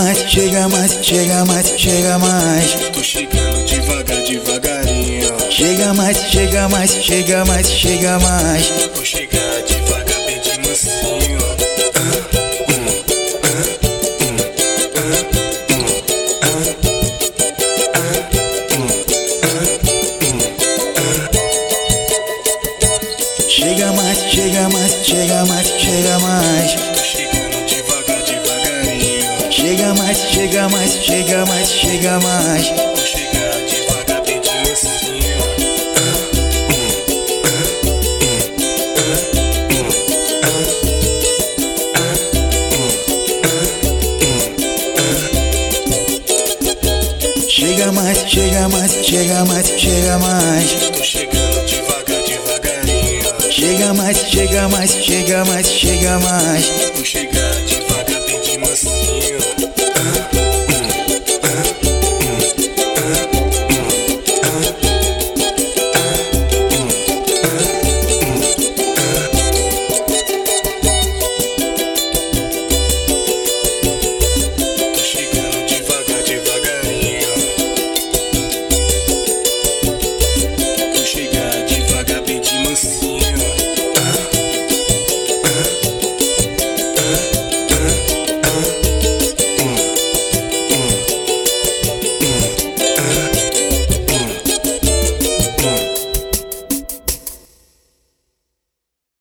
mais, chega mais, chega mais, chega mais. Tô chegando devagar, devagarinho. Chega mais, chega mais, chega mais, chega mais. Vou chegar devagar, bem de mansinho. Chega mais, chega mais, chega mais, chega mais. Tô chegando devagar, devagarinho. Chega mais, chega mais, chega mais, chega mais. Vou chegar devagar, bem de mansinho. Chega mais, chega mais, chega mais, chega mais. Tô chegando devagar, devagarinho. Chega mais, chega mais, chega mais, chega mais. Vou chegar